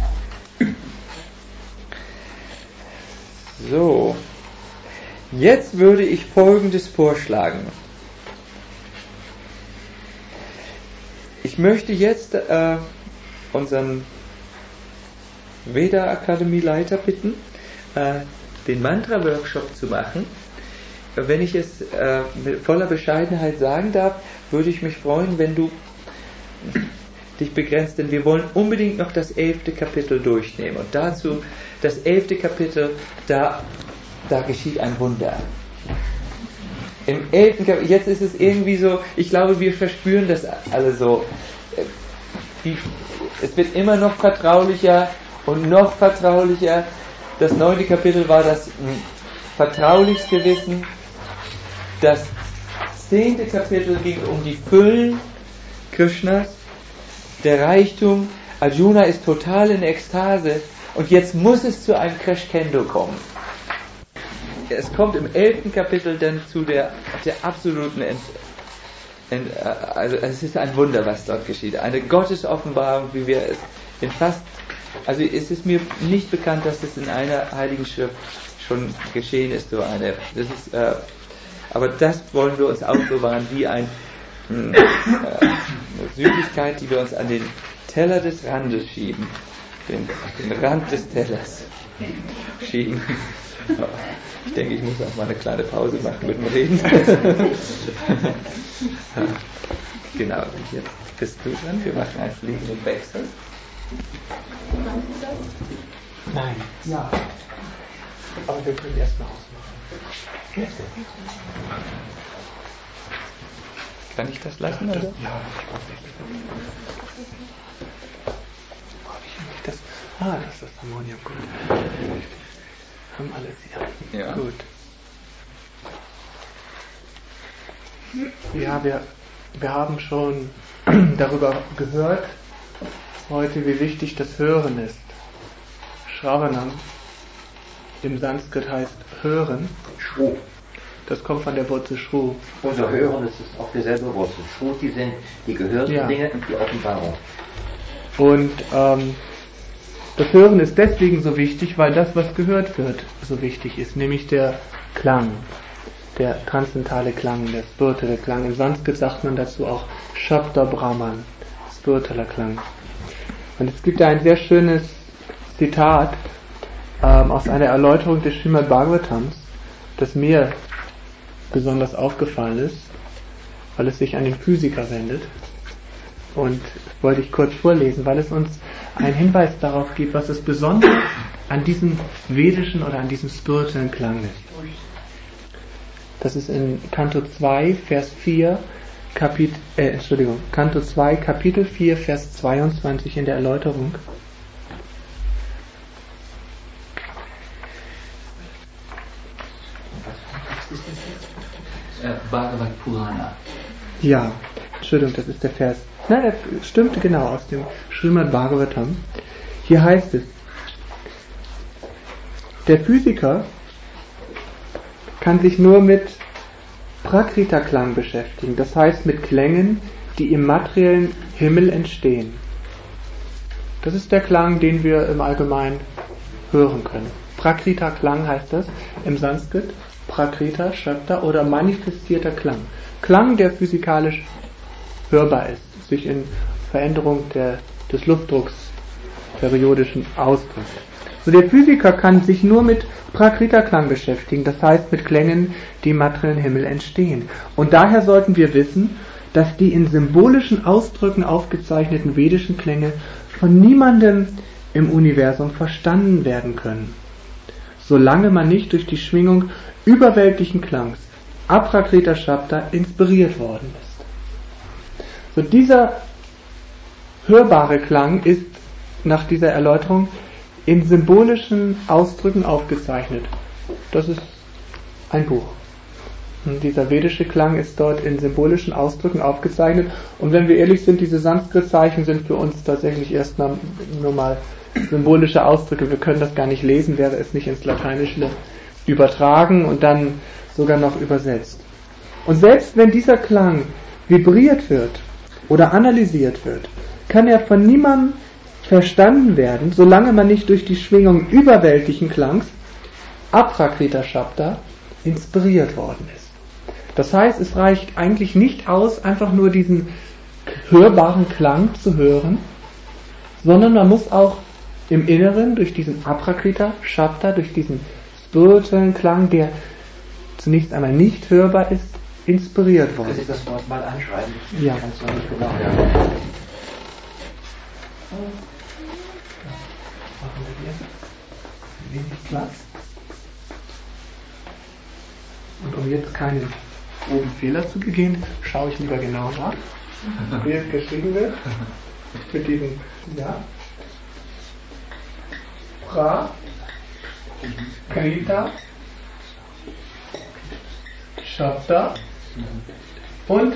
So, jetzt würde ich Folgendes vorschlagen. Ich möchte jetzt äh, unseren Veda-Akademie-Leiter bitten, äh, den Mantra-Workshop zu machen. Wenn ich es äh, mit voller Bescheidenheit sagen darf, würde ich mich freuen, wenn du dich begrenzt, denn wir wollen unbedingt noch das elfte Kapitel durchnehmen. Und dazu, das elfte Kapitel, da, da geschieht ein Wunder. Im elften Kapitel, jetzt ist es irgendwie so, ich glaube, wir verspüren das alle so. Die, es wird immer noch vertraulicher und noch vertraulicher. Das neunte Kapitel war das vertraulichste Wissen. Das zehnte Kapitel ging um die Füllen Krishnas, der Reichtum. Arjuna ist total in Ekstase und jetzt muss es zu einem Crescendo kommen. Es kommt im elften Kapitel dann zu der, der absoluten Ent, Ent, also es ist ein Wunder, was dort geschieht. Eine Gottesoffenbarung, wie wir es in fast, also es ist mir nicht bekannt, dass es in einer Heiligen Schrift schon geschehen ist, so eine, das ist, äh, aber das wollen wir uns aufbewahren wie ein, äh, eine Süßigkeit, die wir uns an den Teller des Randes schieben, den, den Rand des Tellers schieben. Ich denke, ich muss auch mal eine kleine Pause machen mit dem Reden. Genau, jetzt bist du dran. Wir machen einen fliegenden Wechsel. Nein. Ja. Aber wir können erstmal ausmachen. Kann ich das lassen, oder? Ja. Das, ah, das ist das Ammonium, gut. Haben alles hier. Ja. Gut. Ja, wir, wir haben schon darüber gehört, heute, wie wichtig das Hören ist. Shravanam im Sanskrit heißt hören. Das kommt von der Wurzel Shru. Unser Hören, das ist auch dieselbe Wurzel. Shruti sind die gehörten Ja. Dinge und die Offenbarung. Und ähm, das Hören ist deswegen so wichtig, weil das, was gehört wird, so wichtig ist, nämlich der Klang, der transzendentale Klang, der spirituelle Klang. In Sanskrit sagt man dazu auch Shabda Brahman, spiritueller Klang. Und es gibt da ein sehr schönes Zitat ähm, aus einer Erläuterung des Srimad Bhagavatams, das mir besonders aufgefallen ist, weil es sich an den Physiker wendet. Und wollte ich kurz vorlesen, weil es uns einen Hinweis darauf gibt, was das Besondere an diesem vedischen oder an diesem spirituellen Klang ist. Das ist in Kanto zwei, Vers vier, Kapit äh, Entschuldigung, Kanto zwei, Kapitel vier, Vers zweiundzwanzig in der Erläuterung. Bhagavad Purana. Ja, Entschuldigung, das ist der Vers. Nein, das stimmte genau aus dem Srimad Bhagavatam. Hier heißt es, der Physiker kann sich nur mit Prakrita-Klang beschäftigen, das heißt mit Klängen, die im materiellen Himmel entstehen. Das ist der Klang, den wir im Allgemeinen hören können. Prakrita-Klang heißt das im Sanskrit, Prakrita, Shabda oder manifestierter Klang. Klang, der physikalisch hörbar ist, sich in Veränderung der, des Luftdrucks periodischen ausdrückt. So, der Physiker kann sich nur mit Prakrita-Klang beschäftigen, das heißt mit Klängen, die im materiellen Himmel entstehen. Und daher sollten wir wissen, dass die in symbolischen Ausdrücken aufgezeichneten vedischen Klänge von niemandem im Universum verstanden werden können, solange man nicht durch die Schwingung überweltlichen Klangs, Aprakrita Shabda, inspiriert worden ist. So, dieser hörbare Klang ist nach dieser Erläuterung in symbolischen Ausdrücken aufgezeichnet. Das ist ein Buch. Und dieser vedische Klang ist dort in symbolischen Ausdrücken aufgezeichnet. Und wenn wir ehrlich sind, diese Sanskrit-Zeichen sind für uns tatsächlich erst mal, nur mal symbolische Ausdrücke. Wir können das gar nicht lesen, wäre es nicht ins Lateinische übertragen und dann sogar noch übersetzt. Und selbst wenn dieser Klang vibriert wird oder analysiert wird, kann er von niemandem verstanden werden, solange man nicht durch die Schwingung überweltlichen Klangs, Aprakrita Shabda, inspiriert worden ist. Das heißt, es reicht eigentlich nicht aus, einfach nur diesen hörbaren Klang zu hören, sondern man muss auch im Inneren durch diesen Aprakrita Shabda, durch diesen spirituellen Klang, der zunächst einmal nicht hörbar ist, inspiriert worden. Kann ich das Wort mal anschreiben? Ja. Kannst du nicht genau, ja. Machen wir hier wenig Platz. Und um jetzt keinen oben Fehler zu begehen, schaue ich lieber genau nach, wie es geschrieben wird. Mit diesem, ja, Pra, Krita, Shabda und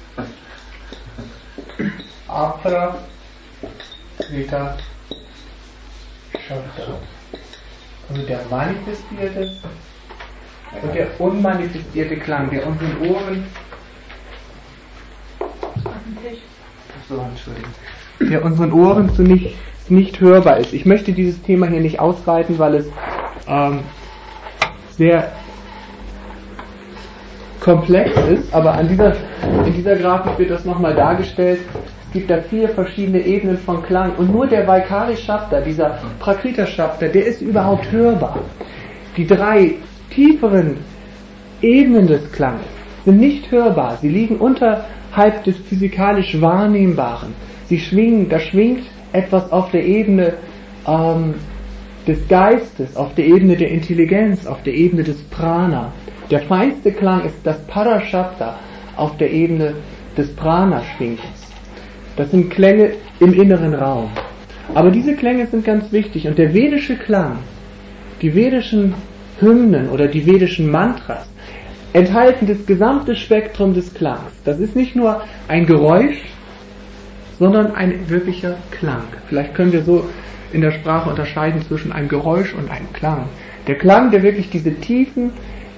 Apra, Krita, Shabda. Also der manifestierte und der unmanifestierte Klang, der unseren Ohren, so, Entschuldigung, der unseren Ohren zu nicht, nicht hörbar ist. Ich möchte dieses Thema hier nicht ausweiten, weil es ähm, sehr komplex ist, aber an dieser, in dieser Grafik wird das nochmal dargestellt. Es gibt da vier verschiedene Ebenen von Klang und nur der Vaikari Shabda, dieser Prakrita Shabda, der ist überhaupt hörbar. Die drei tieferen Ebenen des Klanges sind nicht hörbar, sie liegen unterhalb des physikalisch Wahrnehmbaren. Sie schwingen, da schwingt etwas auf der Ebene ähm, des Geistes, auf der Ebene der Intelligenz, auf der Ebene des Prana. Der feinste Klang ist das Parashabda auf der Ebene des Prana-Schwingens. Das sind Klänge im inneren Raum. Aber diese Klänge sind ganz wichtig und der vedische Klang, die vedischen Hymnen oder die vedischen Mantras enthalten das gesamte Spektrum des Klangs. Das ist nicht nur ein Geräusch, sondern ein wirklicher Klang. Vielleicht können wir so in der Sprache unterscheiden zwischen einem Geräusch und einem Klang. Der Klang, der wirklich diese tiefen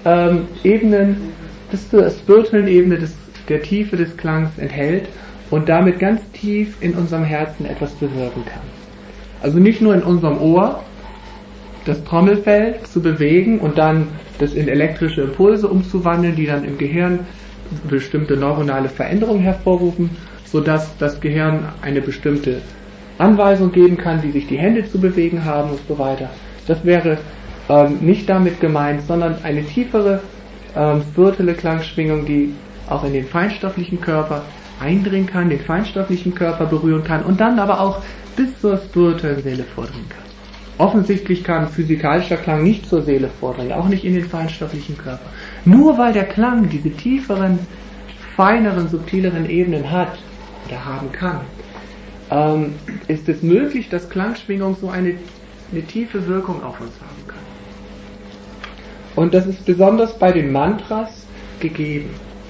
ähm, Ebenen, bis zur spirituellen Ebene des, der Tiefe des Klangs enthält und damit ganz tief in unserem Herzen etwas bewirken kann. Also nicht nur in unserem Ohr, das Trommelfell zu bewegen und dann das in elektrische Impulse umzuwandeln, die dann im Gehirn bestimmte neuronale Veränderungen hervorrufen, sodass das Gehirn eine bestimmte Anweisung geben kann, wie sich die Hände zu bewegen haben und so weiter. Das wäre ähm, nicht damit gemeint, sondern eine tiefere ähm, spirituelle Klangschwingung, die auch in den feinstofflichen Körper eindringen kann, den feinstofflichen Körper berühren kann und dann aber auch bis zur spirituellen Seele vordringen kann. Offensichtlich kann physikalischer Klang nicht zur Seele vordringen, auch nicht in den feinstofflichen Körper. Nur weil der Klang diese tieferen, feineren, subtileren Ebenen hat oder haben kann, ähm, ist es möglich, dass Klangschwingung so eine, eine tiefe Wirkung auf uns haben kann. Und das ist besonders bei den Mantras gegeben.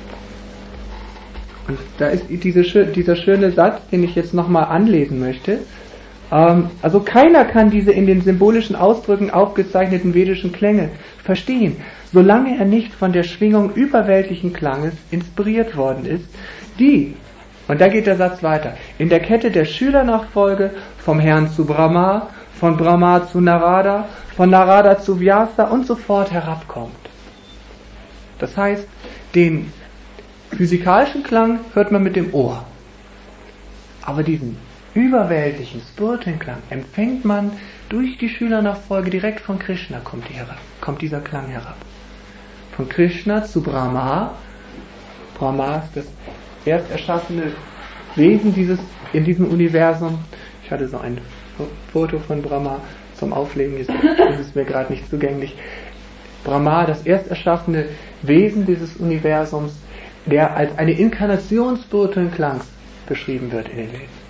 Und da ist diese, dieser schöne Satz, den ich jetzt nochmal anlesen möchte. Ähm, also keiner kann diese in den symbolischen Ausdrücken aufgezeichneten vedischen Klänge verstehen, solange er nicht von der Schwingung überweltlichen Klanges inspiriert worden ist, die, und da geht der Satz weiter, in der Kette der Schülernachfolge vom Herrn zu Brahma, von Brahma zu Narada, von Narada zu Vyasa und so fort herabkommt. Das heißt, den physikalischen Klang hört man mit dem Ohr, aber diesen überweltlichen, spirituellen Klang empfängt man durch die Schülernachfolge direkt von Krishna, kommt, die herab, kommt dieser Klang herab. Von Krishna zu Brahma. Brahma ist das erst erschaffene Wesen dieses, in diesem Universum. Ich hatte so ein Foto von Brahma zum Auflegen, jetzt ist es mir gerade nicht zugänglich. Brahma, das erst erschaffene Wesen dieses Universums, der als eine Inkarnation spirituellen Klangs beschrieben wird in den Veden.